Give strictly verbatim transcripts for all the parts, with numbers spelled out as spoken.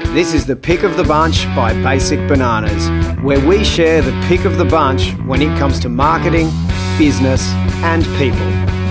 This is the Pick of the Bunch by Basic Bananas, where we share the pick of the bunch when it comes to marketing, business, and people.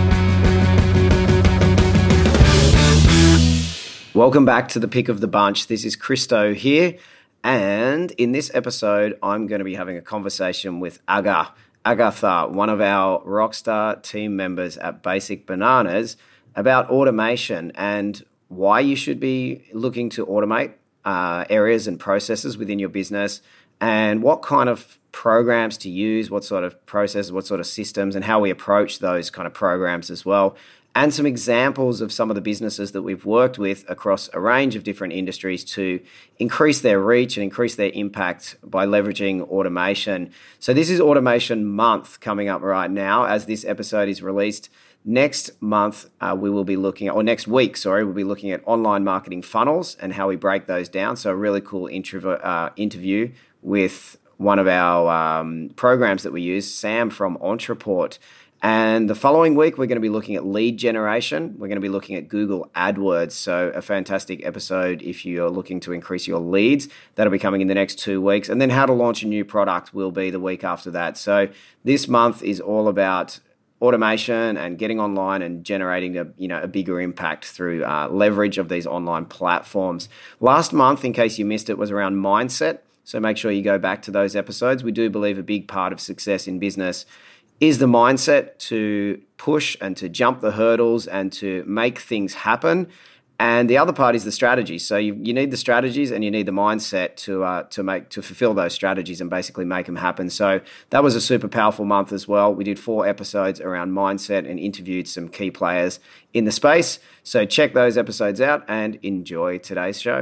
Welcome back to the Pick of the Bunch. This is Christo here, and in this episode, I'm going to be having a conversation with Aga, Agatha, one of our rockstar team members at Basic Bananas, about automation and why you should be looking to automate uh, areas and processes within your business, and what kind of programs to use, what sort of processes, what sort of systems, and how we approach those kind of programs as well. And some examples of some of the businesses that we've worked with across a range of different industries to increase their reach and increase their impact by leveraging automation. So this is Automation Month coming up right now as this episode is released. Next month, uh, we will be looking at, or next week, sorry, we'll be looking at online marketing funnels and how we break those down. So a really cool intro, uh, interview with one of our um, programs that we use, Sam from Entreport. And the following week, we're going to be looking at lead generation. We're going to be looking at Google AdWords. So a fantastic episode if you're looking to increase your leads. That'll be coming in the next two weeks. And then how to launch a new product will be the week after that. So this month is all about automation and getting online and generating a you know a bigger impact through uh, leverage of these online platforms. Last month, in case you missed it, was around mindset. So make sure you go back to those episodes. We do believe a big part of success in business is the mindset to push and to jump the hurdles and to make things happen. And the other part is the strategy. So you, you need the strategies and you need the mindset to uh, to make to fulfill those strategies and basically make them happen. So that was a super powerful month as well. We did four episodes around mindset and interviewed some key players in the space. So check those episodes out and enjoy today's show.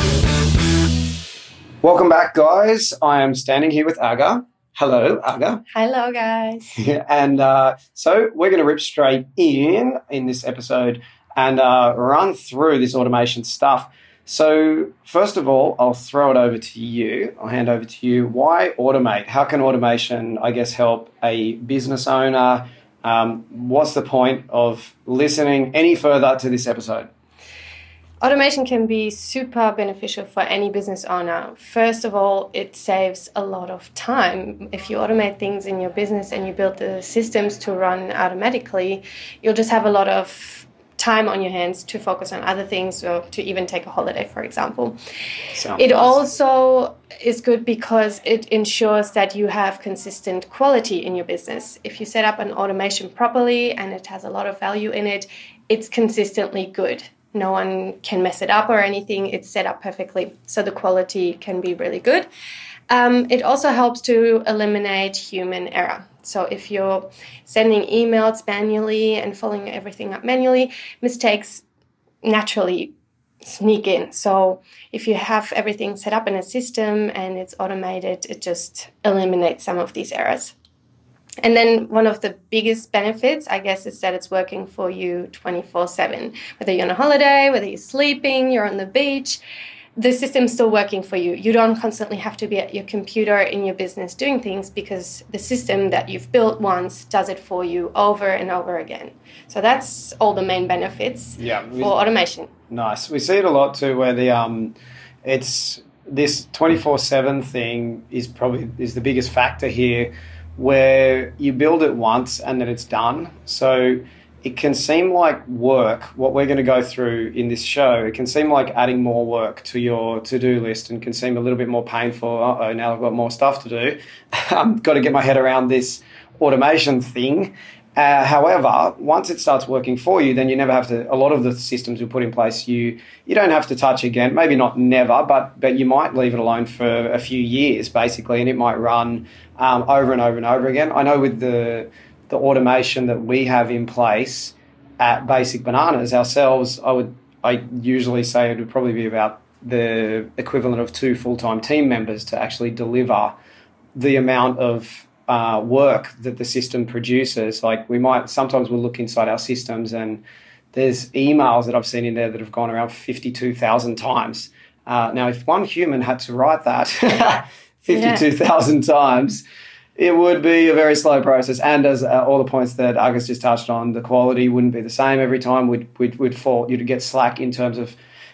Welcome back, guys. I am standing here with Aga. Hello, Aga. Hello, guys. and uh, so we're going to rip straight in in this episode and uh, run through this automation stuff. So first of all, I'll throw it over to you. I'll hand over to you. Why automate? How can automation, I guess, help a business owner? Um, what's the point of listening any further to this episode? Automation can be super beneficial for any business owner. First of all, it saves a lot of time. If you automate things in your business and you build the systems to run automatically, you'll just have a lot of time on your hands to focus on other things or to even take a holiday, for example. Sounds it nice. Also is good because it ensures that you have consistent quality in your business. If you set up an automation properly and it has a lot of value in it, it's consistently good. No one can mess it up or anything. It's set up perfectly, so the quality can be really good. Um, it also helps to eliminate human error. So if you're sending emails manually and following everything up manually, mistakes naturally sneak in. So if you have everything set up in a system and it's automated, it just eliminates some of these errors. And then one of the biggest benefits, I guess, is that it's working for you twenty-four seven. Whether you're on a holiday, whether you're sleeping, you're on the beach, the system's still working for you. You don't constantly have to be at your computer in your business doing things because the system that you've built once does it for you over and over again. So that's all the main benefits yeah, we, for automation. Nice. We see it a lot too where the um, it's this twenty-four seven thing is probably is the biggest factor here, where you build it once and then it's done. So it can seem like work, what we're going to go through in this show, it can seem like adding more work to your to-do list and can seem a little bit more painful. Uh-oh, now I've got more stuff to do. I've got to get my head around this automation thing. Uh, however, once it starts working for you, then you never have to, a lot of the systems we put in place, you you don't have to touch again. Maybe not never, but but you might leave it alone for a few years, basically, and it might run um, over and over and over again. I know with the the automation that we have in place at Basic Bananas ourselves, I would I usually say it would probably be about the equivalent of two full-time team members to actually deliver the amount of Uh, work that the system produces. Like we might, sometimes we'll look inside our systems and there's emails that I've seen in there that have gone around fifty-two thousand times. Uh, now, if one human had to write that fifty-two thousand yeah. times, it would be a very slow process. And as uh, all the points that Agus just touched on, the quality wouldn't be the same every time. We'd, we'd, we'd fall, you'd get slack in terms of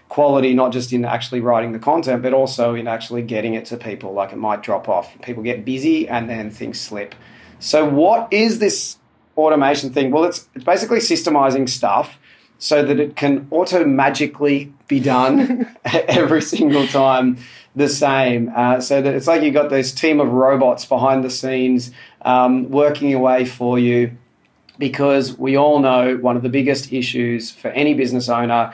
quality, not just in actually writing the content, but also in actually getting it to people. Like it might drop off. People get busy and then things slip. So what is this automation thing? Well, it's it's basically systemizing stuff so that it can auto-magically be done every single time the same. Uh, so that it's like you got this team of robots behind the scenes um, working away for you, because we all know one of the biggest issues for any business owner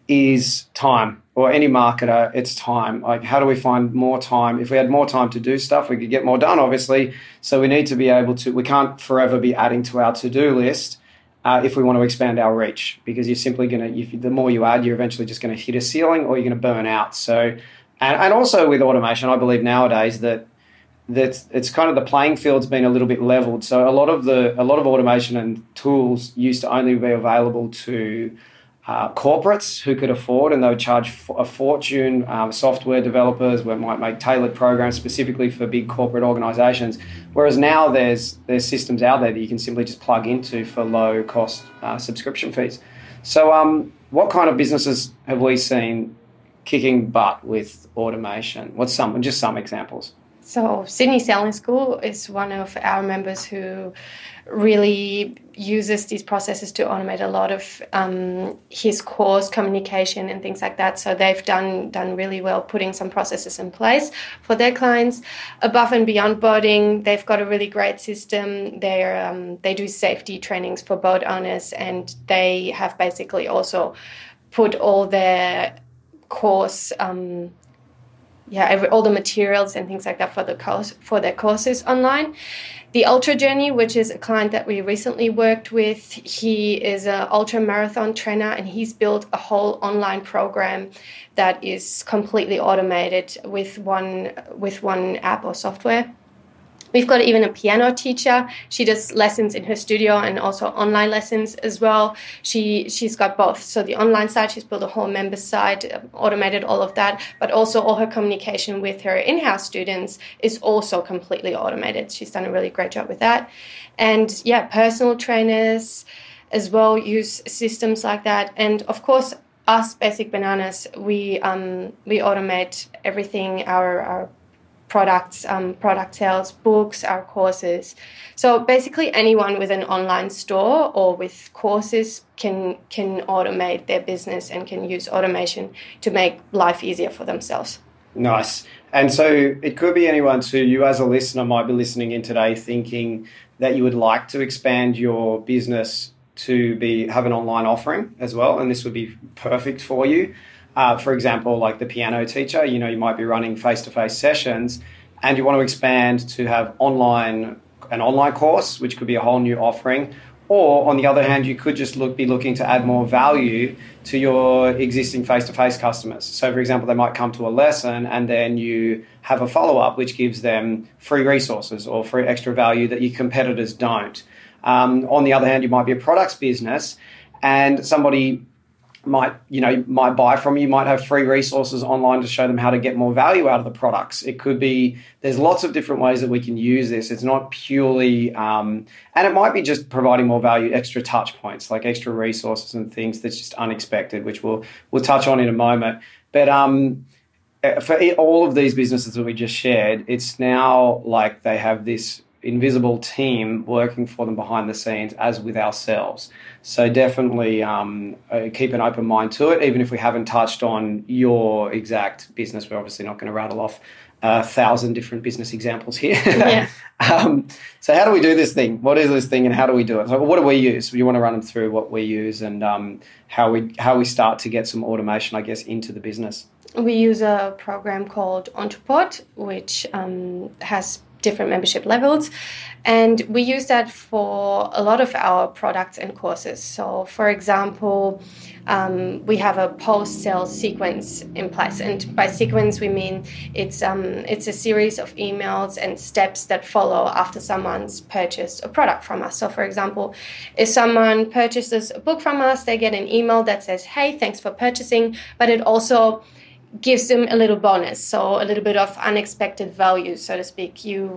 is time, or any marketer, it's time. Like, how do we find more time? If we had more time to do stuff, we could get more done, obviously. So we need to be able to, we can't forever be adding to our to-do list uh, if we want to expand our reach, because you're simply going to, the more you add, you're eventually just going to hit a ceiling or you're going to burn out. So, and, and also with automation, I believe nowadays that that it's kind of the playing field's been a little bit leveled. So a lot of the, a lot of automation and tools used to only be available to Uh, corporates who could afford, and they would charge a fortune. Um, software developers where might make tailored programs specifically for big corporate organizations. Whereas now there's there's systems out there that you can simply just plug into for low cost uh, subscription fees. So um, what kind of businesses have we seen kicking butt with automation? What's some, just some examples? So Sydney Selling School is one of our members who really uses these processes to automate a lot of um, his course communication and things like that. So they've done done really well putting some processes in place for their clients. Above and Beyond Boating, they've got a really great system. They're um, they do safety trainings for boat owners, and they have basically also put all their course um, yeah, every, all the materials and things like that for the course, for their courses online. The Ultra Journey, which is a client that we recently worked with, he is an ultra marathon trainer, and he's built a whole online program that is completely automated with one with one app or software. We've got even a piano teacher. She does lessons in her studio and also online lessons as well. She, she's got both. So the online side, she's built a whole member site, automated all of that, but also all her communication with her in-house students is also completely automated. She's done a really great job with that. And yeah, personal trainers as well use systems like that. And of course, us, Basic Bananas, we um, we automate everything, our, our products, um, product sales, books, our courses. So basically anyone with an online store or with courses can can automate their business and can use automation to make life easier for themselves. Nice. And so it could be anyone too. You as a listener might be listening in today thinking that you would like to expand your business to be have an online offering as well, and this would be perfect for you. Uh, for example, like the piano teacher, you know, you might be running face-to-face sessions and you want to expand to have online an online course, which could be a whole new offering. Or on the other hand, you could just look, be looking to add more value to your existing face-to-face customers. So, for example, they might come to a lesson and then you have a follow-up, which gives them free resources or free extra value that your competitors don't. Um, on the other hand, you might be a products business and somebody might, you know, might buy from you, might have free resources online to show them how to get more value out of the products. It could be, there's lots of different ways that we can use this. It's not purely, um, and it might be just providing more value, extra touch points, like extra resources and things that's just unexpected, which we'll, we'll touch on in a moment. But um, for all of these businesses that we just shared, it's now like they have this invisible team working for them behind the scenes as with ourselves. So definitely um, uh, keep an open mind to it, even if we haven't touched on your exact business. We're obviously not going to rattle off a thousand different business examples here. Yeah. um, so how do we do this thing? What is this thing and how do we do it? So what do we use? You want to run them through what we use and um, how we how we start to get some automation, I guess, into the business. We use a program called Ontrapod, which um, has different membership levels, and we use that for a lot of our products and courses. So for example, um, we have a post-sales sequence in place, and by sequence we mean it's um, it's a series of emails and steps that follow after someone's purchased a product from us. So for example, if someone purchases a book from us, they get an email that says, hey, thanks for purchasing, but it also gives them a little bonus, so a little bit of unexpected value, so to speak. You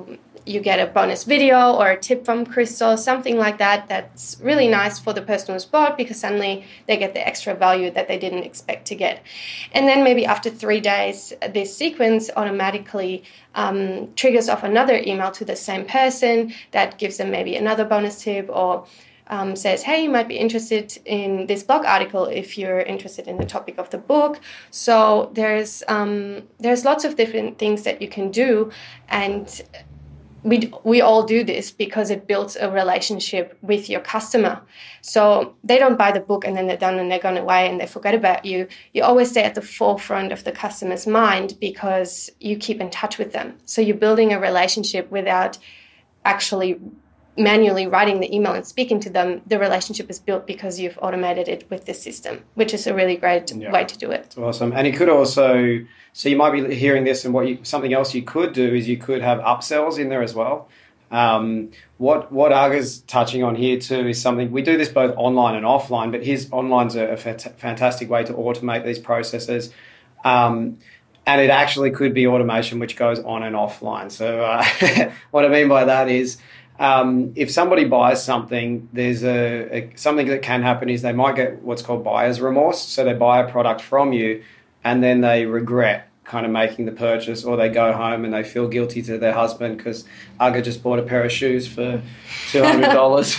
you get a bonus video or a tip from Crystal, something like that. That's really nice for the person who's bought because suddenly they get the extra value that they didn't expect to get. And then maybe after three days, this sequence automatically um, triggers off another email to the same person that gives them maybe another bonus tip or Um, says, hey, you might be interested in this blog article if you're interested in the topic of the book. So there's um, there's lots of different things that you can do, and we we all do this because it builds a relationship with your customer. So they don't buy the book and then they're done and they're gone away and they forget about you. You always stay at the forefront of the customer's mind because you keep in touch with them. So you're building a relationship without actually manually writing the email and speaking to them. The relationship is built because you've automated it with the system, which is a really great yeah. way to do it. Awesome. And it could also, so you might be hearing this, and what you, something else you could do is you could have upsells in there as well. Um, what what Aga's touching on here too is something, we do this both online and offline, but his online's a, a fat- fantastic way to automate these processes. Um, and it actually could be automation which goes on and offline. So uh, what I mean by that is, Um, if somebody buys something, there's a, a something that can happen is they might get what's called buyer's remorse. So they buy a product from you and then they regret kind of making the purchase, or they go home and they feel guilty to their husband because Aga just bought a pair of shoes for two hundred dollars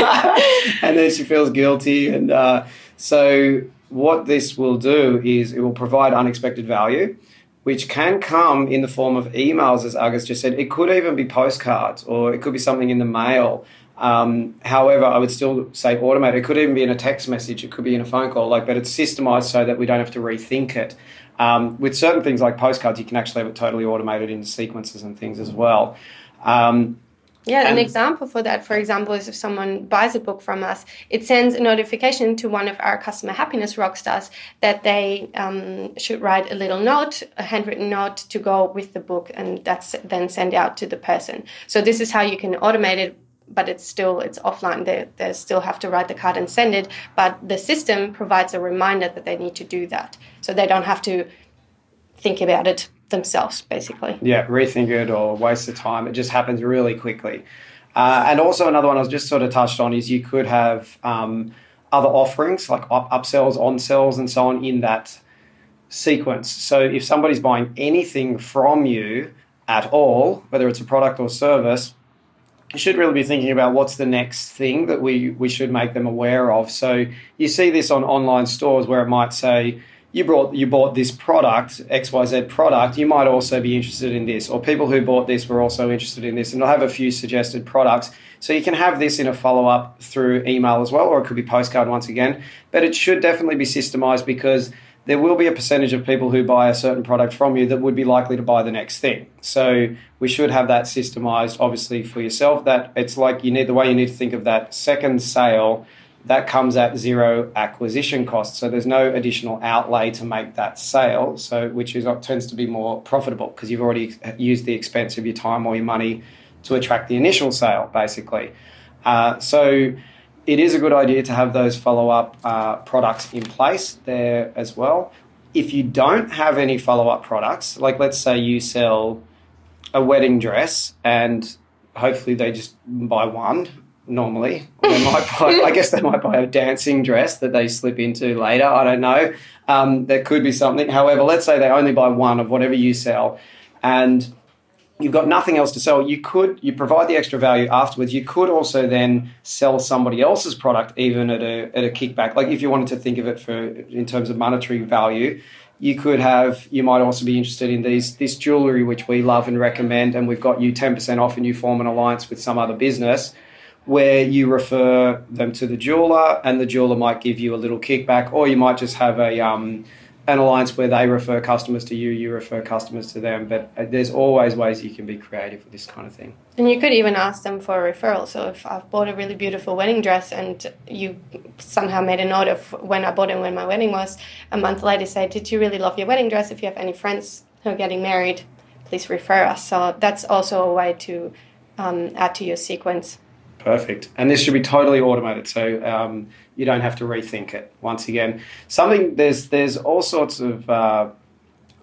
and then she feels guilty. And uh, so what this will do is it will provide unexpected value, which can come in the form of emails, as Aga's just said. It could even be postcards, or it could be something in the mail. Um, however, I would still say automate. It could even be in a text message. It could be in a phone call, like, but it's systemized so that we don't have to rethink it. Um, with certain things like postcards, you can actually have it totally automated into sequences and things as well. Um, Yeah, and an example for that, for example, is if someone buys a book from us, it sends a notification to one of our customer happiness rock stars that they um, should write a little note, a handwritten note to go with the book, and that's then sent out to the person. So this is how you can automate it, but it's still, it's offline. They, they still have to write the card and send it, but the system provides a reminder that they need to do that. So they don't have to think about it themselves, basically. Yeah, rethink it or waste the time. It just happens really quickly. Uh, and also another one I was just sort of touched on is you could have um, other offerings like up- upsells, on-sells and so on in that sequence. So if somebody's buying anything from you at all, whether it's a product or service, you should really be thinking about what's the next thing that we, we should make them aware of. So you see this on online stores where it might say, You brought you bought this product, X Y Z product, you might also be interested in this. Or people who bought this were also interested in this. And they'll have a few suggested products. So you can have this in a follow-up through email as well, or it could be postcard once again. But it should definitely be systemized because there will be a percentage of people who buy a certain product from you that would be likely to buy the next thing. So we should have that systemized, obviously, for yourself. That it's like you need the way you need to think of that second sale. That comes at zero acquisition cost. So there's no additional outlay to make that sale, so which is tends to be more profitable because you've already used the expense of your time or your money to attract the initial sale, basically. Uh, so it is a good idea to have those follow-up uh, products in place there as well. If you don't have any follow-up products, like let's say you sell a wedding dress and hopefully they just buy one, normally. They might buy, I guess they might buy a dancing dress that they slip into later. I don't know. Um, there could be something. However, let's say they only buy one of whatever you sell and you've got nothing else to sell. You could, you provide the extra value afterwards. You could also then sell somebody else's product even at a, at a kickback. Like if you wanted to think of it for in terms of monetary value, you could have, you might also be interested in these this jewellery, which we love and recommend, and we've got you ten percent off and you form an alliance with some other business where you refer them to the jeweler and the jeweler might give you a little kickback, or you might just have a um, an alliance where they refer customers to you, you refer customers to them. But there's always ways you can be creative with this kind of thing. And you could even ask them for a referral. So if I've bought a really beautiful wedding dress and you somehow made a note of when I bought it and when my wedding was, a month later say, did you really love your wedding dress? If you have any friends who are getting married, please refer us. So that's also a way to um, add to your sequence. Perfect. And this should be totally automated, so um, you don't have to rethink it. Once again, something there's there's all sorts of uh,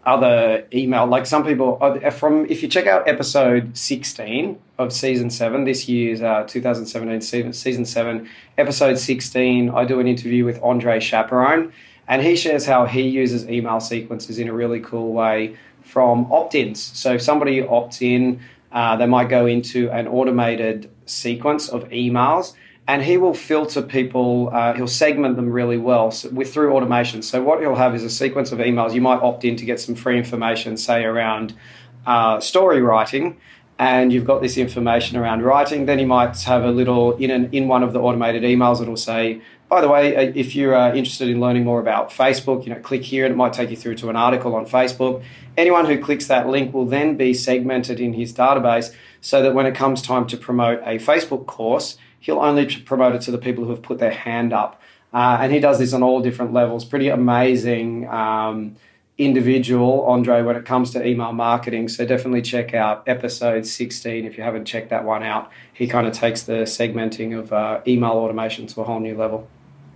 other email, like some people from, if you check out episode sixteen of season seven, this year's uh, two thousand seventeen season, season seven, episode sixteen, I do an interview with Andre Chaperone, and he shares how he uses email sequences in a really cool way from opt-ins. So if somebody opts in, uh, they might go into an automated sequence of emails, and he will filter people, uh, he'll segment them really well so with through automation. So what he'll have is a sequence of emails. You might opt in to get some free information, say around uh, story writing, and you've got this information around writing. Then you might have a little, in an, in one of the automated emails, it'll say, by the way, if you're uh, interested in learning more about Facebook, you know, click here, and it might take you through to an article on Facebook. Anyone who clicks that link will then be segmented in his database so that when it comes time to promote a Facebook course, he'll only promote it to the people who have put their hand up. Uh, and he does this on all different levels. Pretty amazing um, individual, Andre, when it comes to email marketing. So definitely check out episode sixteen if you haven't checked that one out. He kind of takes the segmenting of uh, email automation to a whole new level.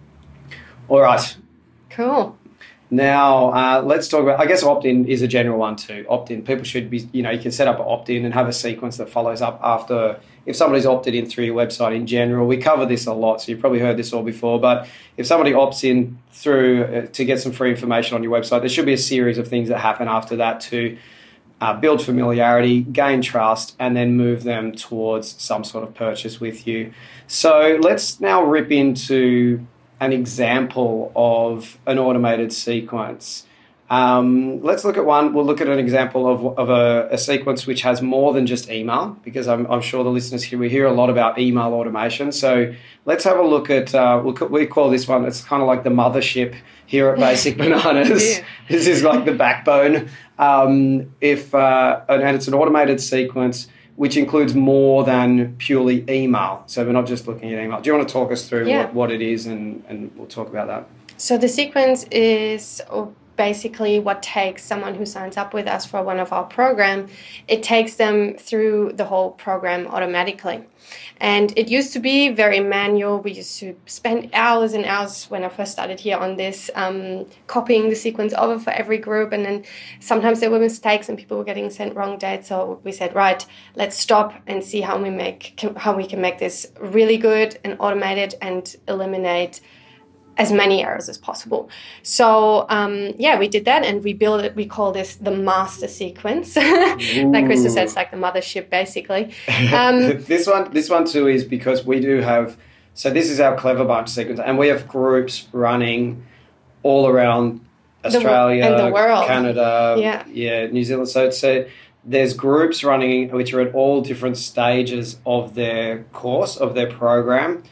All right. Cool. Now, uh, let's talk about, I guess opt-in is a general one too. Opt-in, people should be, you know, you can set up an opt-in and have a sequence that follows up after, if somebody's opted in through your website in general. We cover this a lot, so you've probably heard this all before, but if somebody opts in through uh, to get some free information on your website, there should be a series of things that happen after that to uh, build familiarity, gain trust, and then move them towards some sort of purchase with you. So let's now rip into an example of an automated sequence. Um, let's look at one. We'll look at an example of, of a, a sequence which has more than just email, because I'm, I'm sure the listeners here, we hear a lot about email automation. So let's have a look at, uh, we'll, we call this one, it's kind of like the mothership here at Basic Bananas. Yeah. This is like the backbone. Um, if uh, and it's an automated sequence which includes more than purely email. So we're not just looking at email. Do you want to talk us through yeah. what, what it is, and, and we'll talk about that? So the sequence is basically what takes someone who signs up with us for one of our program, it takes them through the whole program automatically. And it used to be very manual. We used to spend hours and hours when I first started here on this, um, copying the sequence over for every group. And then sometimes there were mistakes and people were getting sent wrong dates. So we said, right, let's stop and see how we make how we can make this really good and automated and eliminate as many errors as possible. So um, yeah, we did that, and we built it. We call this the master sequence. Like Krista said, it's like the mothership, basically. Um, this one, this one too, is because we do have. So this is our Clever Bunch sequence, and we have groups running all around Australia, the, and the world, Canada, yeah, yeah, New Zealand. So it's a, there's groups running which are at all different stages of their course, of their program.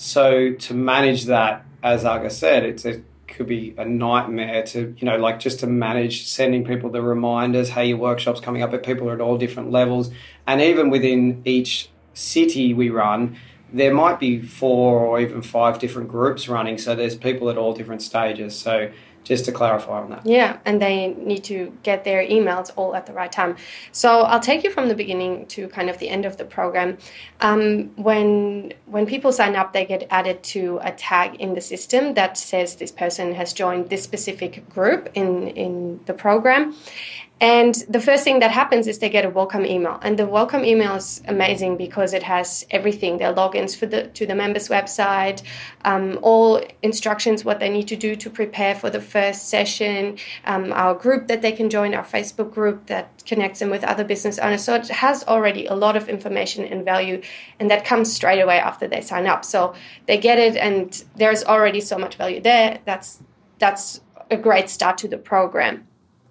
So to manage that, as Aga said, it's a, could be a nightmare to, you know, like just to manage sending people the reminders, hey, your workshop's coming up, but people are at all different levels. And even within each city we run, there might be four or even five different groups running. So there's people at all different stages. So just to clarify on that. Yeah, and they need to get their emails all at the right time. So I'll take you from the beginning to kind of the end of the program. Um, when when people sign up, they get added to a tag in the system that says this person has joined this specific group in, in the program. And the first thing that happens is they get a welcome email. And the welcome email is amazing because it has everything. Their logins for the to the members' website, um, all instructions, what they need to do to prepare for the first session, um, our group that they can join, our Facebook group that connects them with other business owners. So it has already a lot of information and value, and that comes straight away after they sign up. So they get it, and there's already so much value there. That's that's a great start to the program.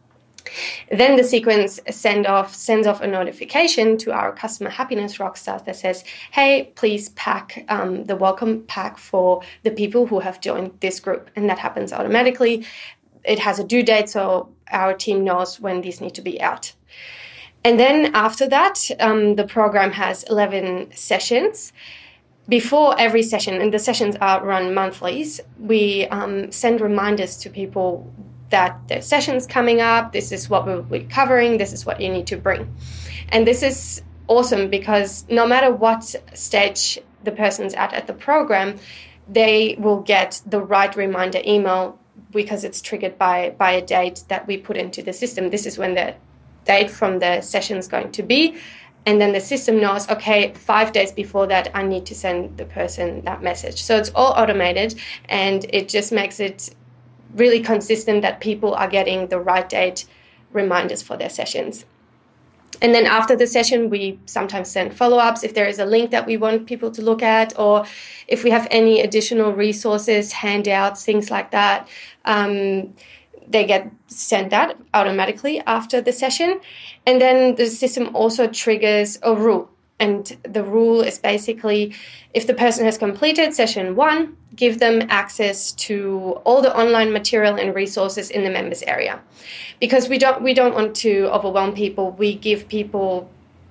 Then the sequence send off, sends off a notification to our customer happiness rockstars that says, hey, please pack um, the welcome pack for the people who have joined this group. And that happens automatically. It has a due date, so our team knows when these need to be out. And then after that, um, the program has eleven sessions. Before every session, and the sessions are run monthlies, we um, send reminders to people that there's sessions coming up, this is what we'll be covering, this is what you need to bring. And this is awesome because no matter what stage the person's at at the program, they will get the right reminder email because it's triggered by, by a date that we put into the system. This is when the date from the session is going to be. And then the system knows, okay, five days before that, I need to send the person that message. So it's all automated, and it just makes it really consistent that people are getting the right date reminders for their sessions. And then after the session, we sometimes send follow-ups if there is a link that we want people to look at, or if we have any additional resources, handouts, things like that. Um, they get sent out automatically after the session. And then the system also triggers a rule. And the rule is basically, if the person has completed session one, give them access to all the online material and resources in the members area. Because we don't we don't want to overwhelm people. We give people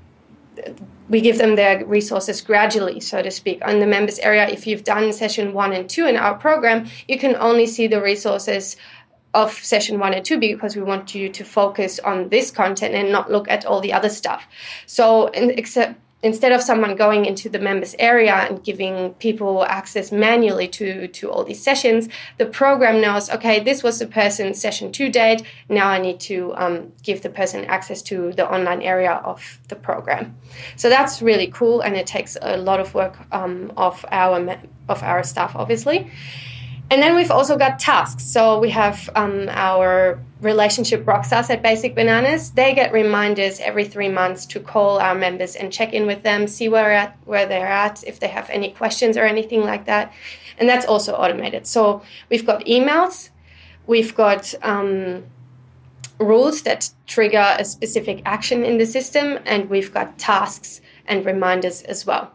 we give them their resources gradually, so to speak. On the members area, if you've done session one and two in our program, you can only see the resources of session one and two, because we want you to focus on this content and not look at all the other stuff. So in, except, instead of someone going into the members area and giving people access manually to, to all these sessions, the program knows, okay, this was the person's session two date. Now I need to um, give the person access to the online area of the program. So that's really cool, and it takes a lot of work um, of our of our staff, obviously. And then we've also got tasks. So we have um, our relationship rockstars at Basic Bananas. They get reminders every three months to call our members and check in with them, see where at, where they're at, if they have any questions or anything like that. And that's also automated. So we've got emails, we've got um, rules that trigger a specific action in the system, and we've got tasks and reminders as well.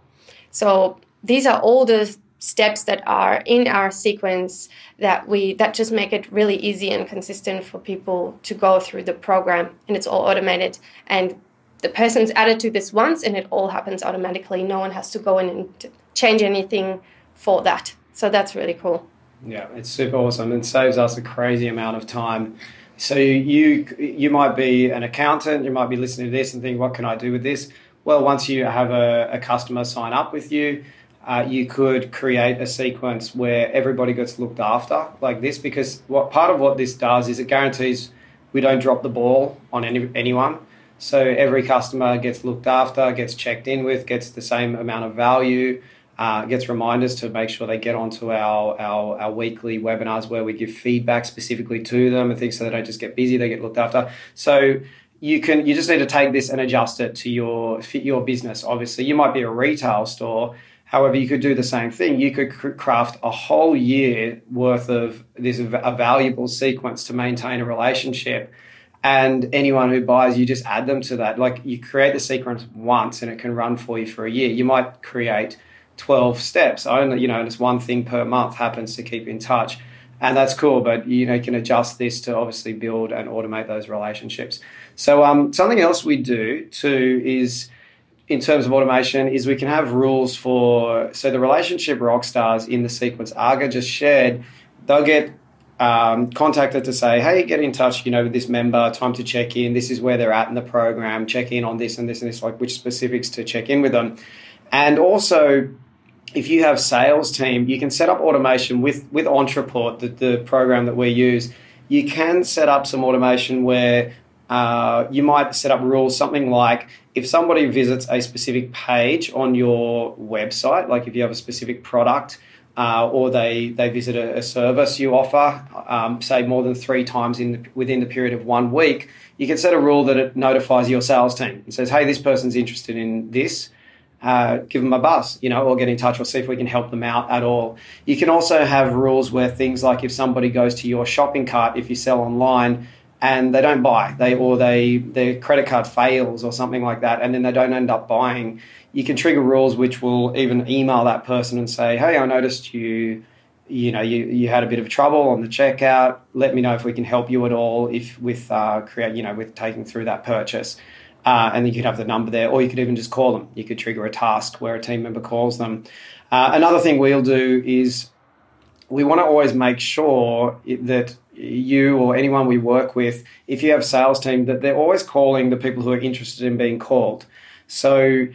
So these are all the steps that are in our sequence that we that just make it really easy and consistent for people to go through the program, and it's all automated, and the person's added to this once and it all happens automatically. No one has to go in and change anything for that. So that's really cool. Yeah, it's super awesome and saves us a crazy amount of time. So you you might be an accountant, you might be listening to this and think, what can I do with this? Well, once you have a, a customer sign up with you, Uh, you could create a sequence where everybody gets looked after like this, because what part of what this does is it guarantees we don't drop the ball on any, anyone. So every customer gets looked after, gets checked in with, gets the same amount of value, uh, gets reminders to make sure they get onto our, our, our weekly webinars where we give feedback specifically to them and things, so they don't just get busy, they get looked after. So you can you just need to take this and adjust it to your fit your business. Obviously, you might be a retail store. However, you could do the same thing. You could craft a whole year worth of this a valuable sequence to maintain a relationship, and anyone who buys, you just add them to that. Like, you create the sequence once and it can run for you for a year. You might create twelve steps only, you know, and it's one thing per month happens to keep in touch. And that's cool, but you know, you can adjust this to obviously build and automate those relationships. So um, something else we do too is, in terms of automation, is we can have rules for, so the relationship rock stars in the sequence Aga just shared, they'll get um, contacted to say, hey, get in touch, you know, with this member, time to check in, this is where they're at in the program, check in on this and this and this, like which specifics to check in with them. And also, if you have sales team, you can set up automation with, with Ontraport, the, the program that we use. You can set up some automation where uh, you might set up rules, something like, if somebody visits a specific page on your website, like if you have a specific product uh, or they, they visit a, a service you offer, um, say more than three times in the, within the period of one week, you can set a rule that it notifies your sales team and says, hey, this person's interested in this, uh, give them a buzz, you know, or get in touch or see if we can help them out at all. You can also have rules where things like if somebody goes to your shopping cart, if you sell online, and they don't buy, they or they their credit card fails or something like that, and then they don't end up buying, you can trigger rules which will even email that person and say, hey, I noticed you, you know, you, you had a bit of trouble on the checkout. Let me know if we can help you at all if with uh, create, you know, with taking through that purchase. Uh, and then you could have the number there, or you could even just call them. You could trigger a task where a team member calls them. Uh, another thing we'll do is we want to always make sure that you or anyone we work with, if you have a sales team, that they're always calling the people who are interested in being called. So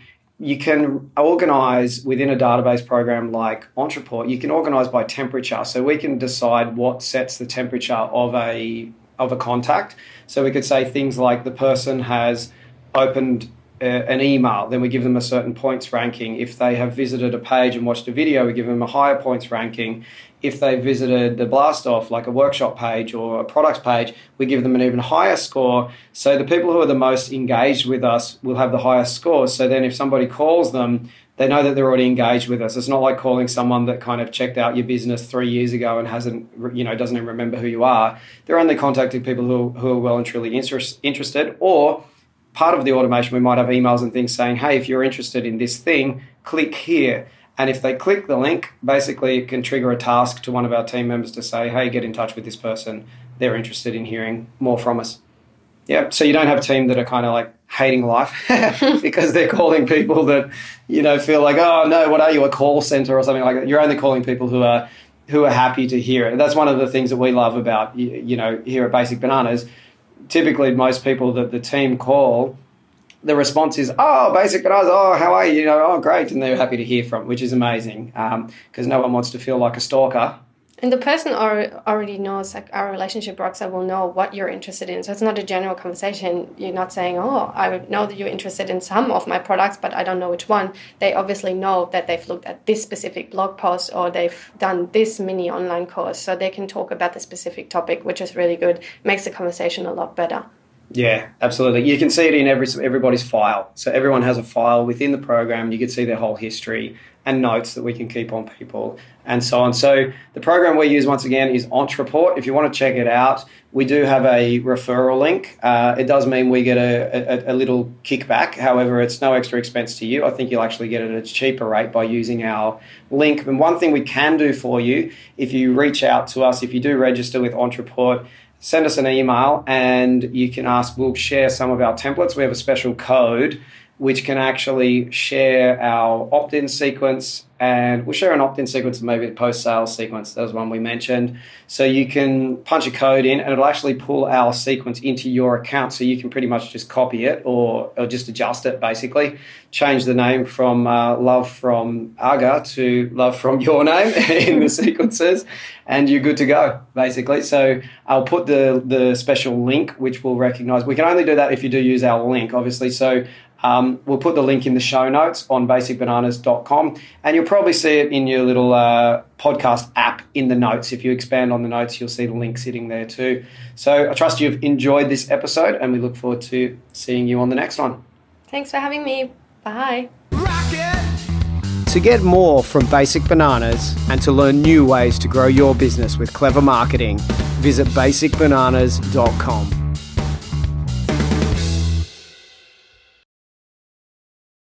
you can organize within a database program like Ontraport, you can organize by temperature. So we can decide what sets the temperature of a of a contact. So we could say things like the person has opened a, an email, then we give them a certain points ranking. If they have visited a page and watched a video, we give them a higher points ranking. If they visited the blast off, like a workshop page or a products page, we give them an even higher score. So the people who are the most engaged with us will have the highest scores. So then if somebody calls them, they know that they're already engaged with us. It's not like calling someone that kind of checked out your business three years ago and hasn't, you know, doesn't even remember who you are. They're only contacting people who, who are well and truly interest, interested. Or part of the automation, we might have emails and things saying, hey, if you're interested in this thing, click here. And if they click the link, basically it can trigger a task to one of our team members to say, hey, get in touch with this person. They're interested in hearing more from us. Yeah, so you don't have a team that are kind of like hating life because they're calling people that, you know, feel like, oh, no, what are you, a call center or something like that? You're only calling people who are who are happy to hear it. That's one of the things that we love about, you know, here at Basic Bananas. Typically, most people that the team call, the response is, oh, Basic Bananas, oh, how are you? You know, oh, great. And they're happy to hear from, which is amazing because um, no one wants to feel like a stalker. And the person already knows, like our relationship rockstar will know what you're interested in. So it's not a general conversation. You're not saying, oh, I know that you're interested in some of my products, but I don't know which one. They obviously know that they've looked at this specific blog post or they've done this mini online course. So they can talk about the specific topic, which is really good. Makes the conversation a lot better. Yeah, absolutely. You can see it in every everybody's file. So everyone has a file within the program. You can see their whole history and notes that we can keep on people and so on. So the program we use, once again, is Ontraport. If you want to check it out, we do have a referral link. Uh, it does mean we get a, a, a little kickback. However, it's no extra expense to you. I think you'll actually get it at a cheaper rate by using our link. And one thing we can do for you, if you reach out to us, if you do register with Ontraport, send us an email and you can ask, we'll share some of our templates. We have a special code which can actually share our opt-in sequence, and we'll share an opt-in sequence and maybe a post-sales sequence. That was one we mentioned. So you can punch a code in and it'll actually pull our sequence into your account. So you can pretty much just copy it or, or just adjust it, basically. Change the name from uh, Love from Aga to Love from Your Name in the sequences, and you're good to go, basically. So I'll put the, the special link, which we'll recognize. We can only do that if you do use our link, obviously. So Um, we'll put the link in the show notes on basic bananas dot com, and you'll probably see it in your little uh, podcast app in the notes. If you expand on the notes, you'll see the link sitting there too. So I trust you've enjoyed this episode, and we look forward to seeing you on the next one. Thanks for having me. Bye. To get more from Basic Bananas and to learn new ways to grow your business with clever marketing, visit basic bananas dot com.